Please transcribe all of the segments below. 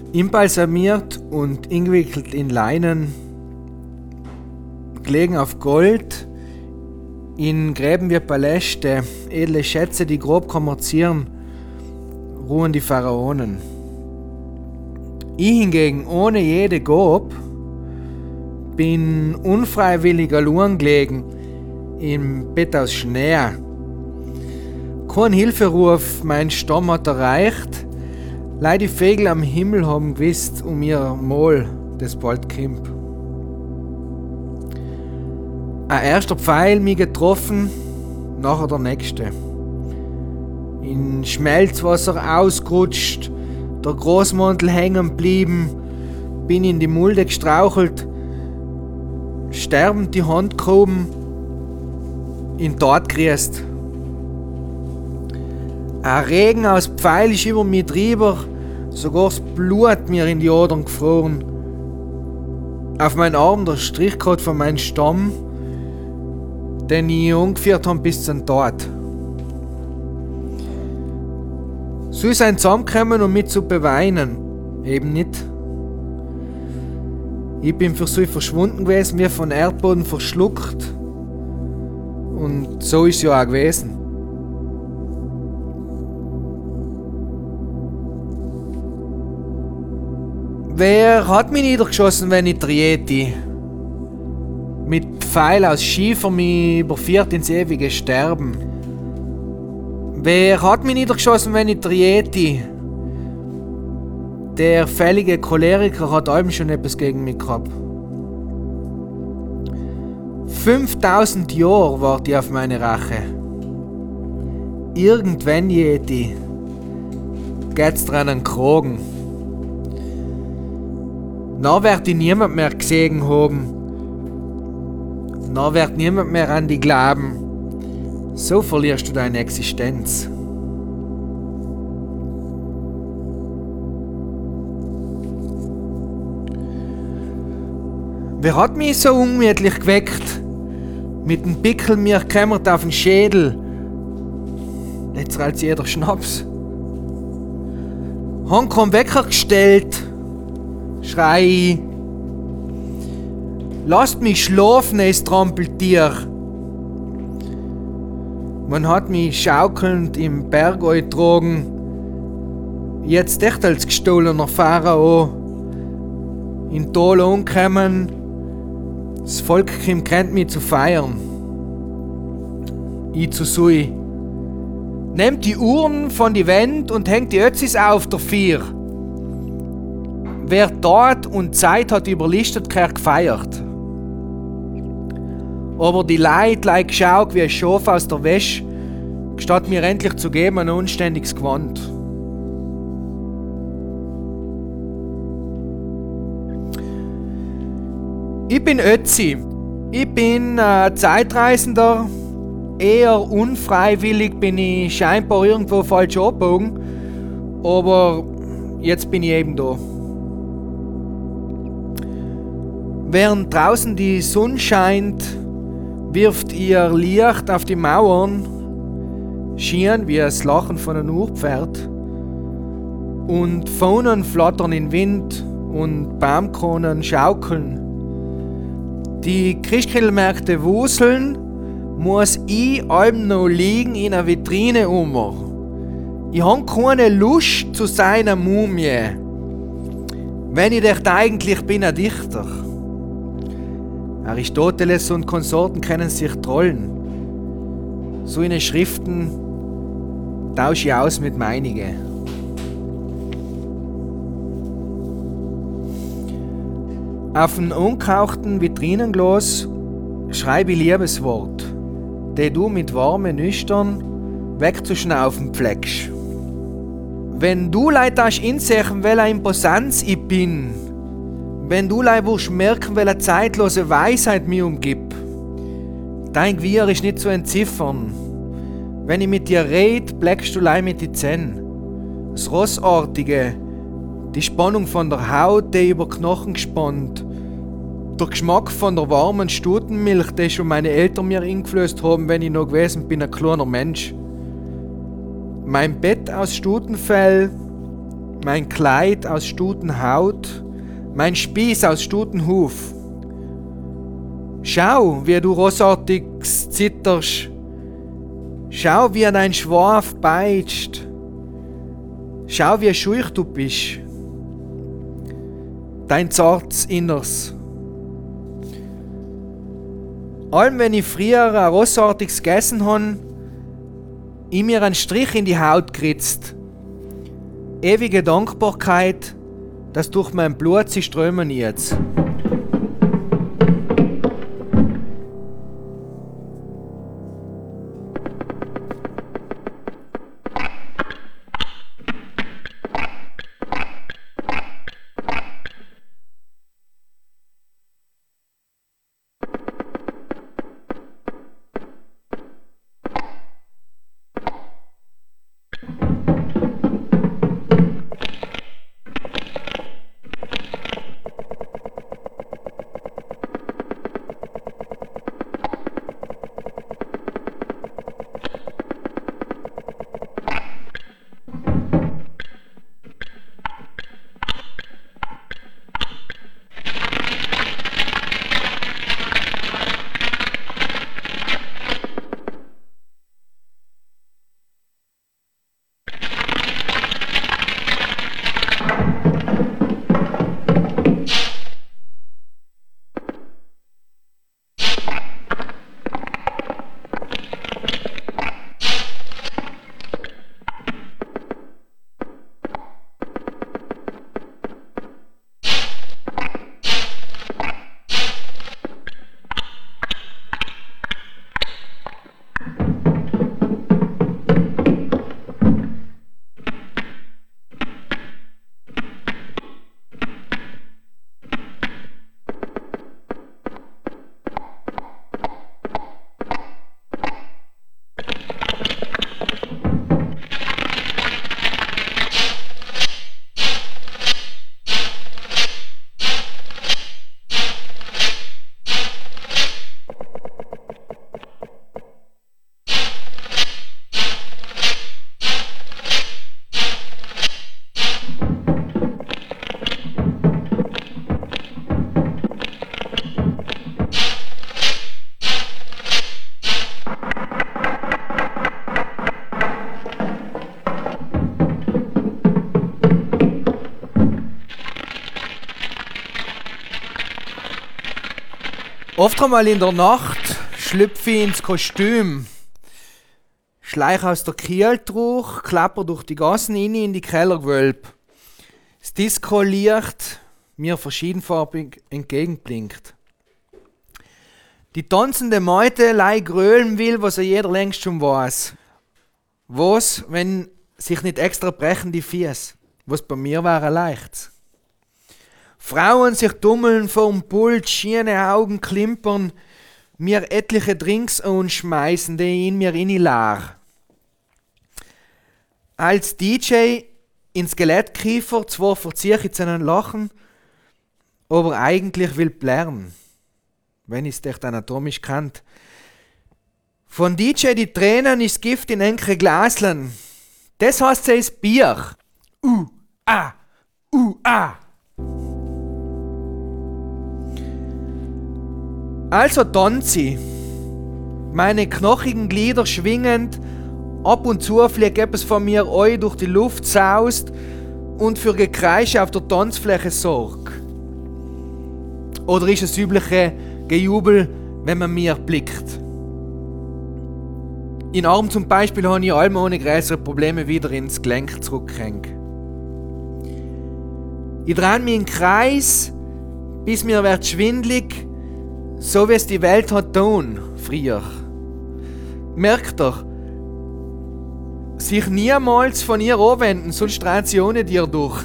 Imbalsamiert und eingewickelt in Leinen, gelegen auf Gold, in Gräben wie Paläste, edle Schätze, die grob kommerzieren, ruhen die Pharaonen. Ich hingegen, ohne jede Gob, bin unfreiwillig allein gelegen, im Bett aus Schnee. Kein Hilferuf mein Stamm hat erreicht, leid die Vögel am Himmel haben gewusst ihr Mahl, das bald kommt. Ein erster Pfeil mich getroffen, nachher der nächste. In Schmelzwasser ausgerutscht, der Großmantel hängen geblieben, bin in die Mulde gestrauchelt, sterbend die Hand gehoben, in Tod geriest. Ein Regen aus Pfeil ist über mich drüber, sogar das Blut mir in die Adern gefroren. Auf meinen Arm der Strichcode von meinem Stamm, den ich angeführt habe bis zum Tod. Soll sein zusammenkommen und mit zu beweinen? Eben nicht. Ich bin für so verschwunden gewesen, wie von Erdboden verschluckt. Und so ist es ja auch gewesen. Wer hat mich niedergeschossen, wenn ich drehte? Mit Pfeil aus Schiefer mich überführt ins ewige Sterben. Wer hat mich niedergeschossen, wenn ich drehte? Der fällige Choleriker hat allem schon etwas gegen mich gehabt. 5000 Jahre warte ich auf meine Rache. Irgendwann jeti geht's dran an den Kragen. Na wird ich niemand mehr gesehen haben. Na wird niemand mehr an dich glauben. So verlierst du deine Existenz. Wer hat mich so ungemütlich geweckt? Mit dem Pickel mir gekämmert auf den Schädel. Jetzt reizt jeder Schnaps. Hang keinen Wecker gestellt. Schrei ich. Lasst mich schlafen, es Trampeltier. Man hat mich schaukelnd im Berg getragen. Jetzt echt als gestohlener Pharao. In Tal angekommen. Das Volk kennt mich zu feiern. Ich zu Sui. Nehmt die Uhren von die Wände und hängt die Ötzis auf der Vier. Wer Tat und Zeit hat überlistet, gehört gefeiert. Aber die Leute like geschaut wie ein Schaf aus der Wäsche, statt mir endlich zu geben ein unständiges Gewand. Ich bin Ötzi. Ich bin Zeitreisender. Eher unfreiwillig bin ich scheinbar irgendwo falsch abgebogen. Aber jetzt bin ich eben da. Während draußen die Sonne scheint, wirft ihr Licht auf die Mauern, schien wie das Lachen von einem Urpferd. Und Fahnen flattern in Wind und Baumkronen schaukeln. Die Christkindlmärkte wuseln, muss ich allem noch liegen in einer Vitrine ummer. Ich hab keine Lust zu seiner Mumie. Wenn ich echt eigentlich bin ein Dichter. Aristoteles und Konsorten können sich trollen. So eine Schriften tausche ich aus mit meinigen. Auf einem unkauchten Vitrinenglas schreibe ich Liebeswort, die du mit warmen Nüchtern wegzuschnaufen pflegst. Wenn du leid hast insehen, welcher Imposanz ich bin, wenn du leid wirst merken, welche zeitlose Weisheit mich umgibt, dein Gewirr ist nicht zu entziffern. Wenn ich mit dir red, bleckst du leid mit die Zähne. Das Rossartige, die Spannung von der Haut, die über Knochen gespannt, der Geschmack von der warmen Stutenmilch, die schon meine Eltern mir eingeflößt haben, wenn ich noch gewesen bin, ein kleiner Mensch. Mein Bett aus Stutenfell, mein Kleid aus Stutenhaut, mein Spieß aus Stutenhuf. Schau, wie du rosartig zitterst. Schau, wie dein Schwaf peitscht. Schau, wie scheuch du bist. Dein zartes Inners. Allem, wenn ich früher ein Rossartiges gegessen habe, ich mir einen Strich in die Haut geritzt. Ewige Dankbarkeit, dass durch mein Blut sie strömen jetzt. Oft einmal in der Nacht schlüpfe ich ins Kostüm, schleich aus der Kieltruch, klapper durch die Gassen in die Kellergewölbe. Das Disco-Licht mir verschiedenfarbig entgegenblinkt. Die tanzende Meute lei grölen will, was jeder längst schon weiß. Was, wenn sich nicht extra brechen die Fies? Was bei mir wäre leicht. Frauen sich dummeln vorm Pult, schiene Augen klimpern, mir etliche Drinks anschmeißen, die in mir leer. Als DJ ins Skelettkiefer, zwar verziehe ich jetzt einen Lachen, aber eigentlich will blären, wenn ich es echt anatomisch kannt. Von DJ die Tränen ist Gift in enkere Glaslen. Das heißt sie ist Bier. Ah. Also tanze ich, meine knochigen Glieder schwingend, ab und zu fliegt etwas von mir eu durch die Luft saust und für Gekreische auf der Tanzfläche sorgt. Oder ist es übliche Gejubel, wenn man mir blickt? In Arm zum Beispiel habe ich allem ohne größere Probleme wieder ins Gelenk zurückgehängt. Ich drehe mich im Kreis, bis mir wird schwindlig, so wie es die Welt hat tun, früher. Merkt doch, sich niemals von ihr abwenden, sonst dreht sie ohne dir durch.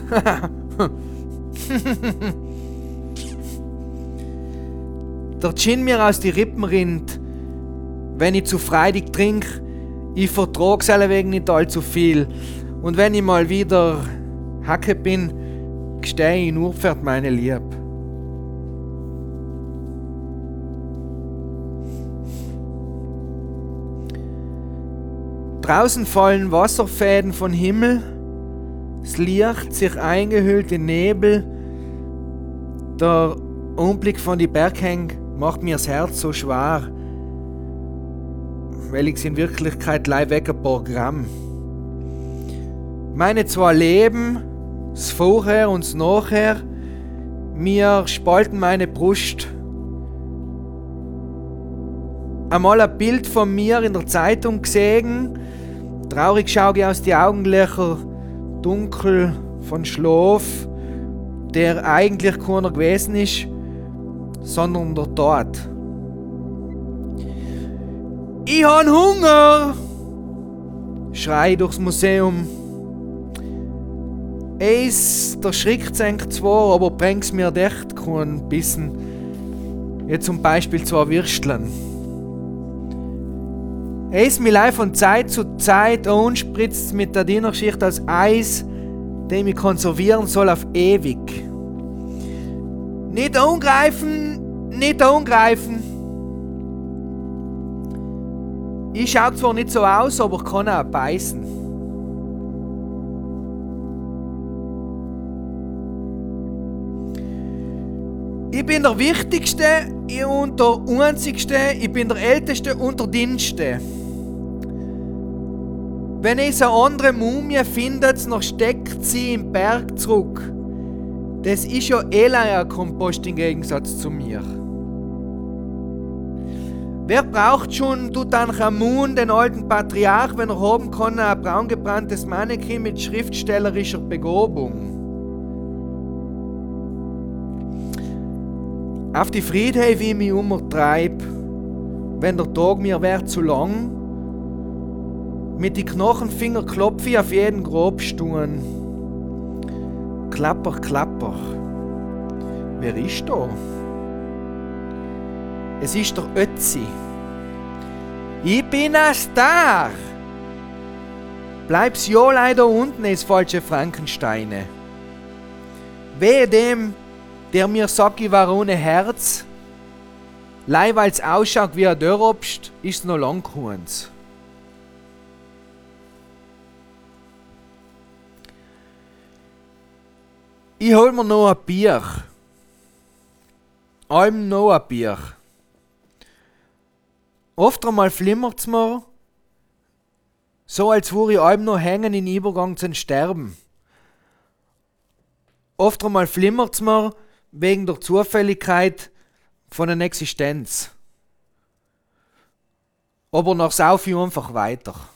Der Gin mir aus die Rippen rinnt, wenn ich zu freudig trink, ich vertrag's allweg nicht allzu viel. Und wenn ich mal wieder Hacke bin, gestehe ich nur für meine Lieb. Draußen fallen Wasserfäden von Himmel, Das Licht sich eingehüllt in Nebel. Der Anblick von den Berghängen macht mir das Herz so schwer, weil ich in Wirklichkeit gleich weg ein paar Gramm. Meine zwei Leben, das Vorher und das Nachher, mir spalten meine Brust. Einmal ein Bild von mir in der Zeitung gesehen, traurig schaue ich aus die Augenlöcher, dunkel von Schlaf, der eigentlich keiner gewesen ist, sondern der Tod. Ich han Hunger! Schrei durchs Museum. Eis, der Schrick senkt zwar, aber bringt's mir echt keinen Bissen. Jetzt zum Beispiel 2 Würsteln. Eis mich leih von Zeit zu Zeit anspritzt mit der Dinnerschicht als Eis, den ich konservieren soll auf ewig. Nicht angreifen, nicht angreifen. Ich schau zwar nicht so aus, aber kann auch beißen. Ich bin der Wichtigste und der Einzigste, ich bin der Älteste und der Dienste. Wenn ihr eine andere Mumie findet, noch steckt sie im Berg zurück. Das ist ja ein Kompost im Gegensatz zu mir. Wer braucht schon Tutanchamun, den alten Patriarch, wenn er haben kann, ein braungebranntes Mannequin mit schriftstellerischer Begabung? Auf die Friedhöfe, wie ich mich umtreib, wenn der Tag mir wär zu lang, mit die Knochenfinger klopfe ich auf jeden Grabstuhl. Klapper, klapper. Wer ist da? Es ist der Ötzi. Ich bin ein Star. Bleib's ja leider unten, es falsche Frankensteine. Wehe dem, der mir sagt, ich war ohne Herz. Leih, weil's ausschaut wie ein Dörrobst, ist's noch lang keins. Ich hol mir noch ein Bier. Allem noch ein Bier. Oft einmal flimmert's mir, so als würde ich allem noch hängen in Übergang zum Sterben. Oft einmal flimmert's mir wegen der Zufälligkeit von einer Existenz. Aber nach sau viel einfach weiter.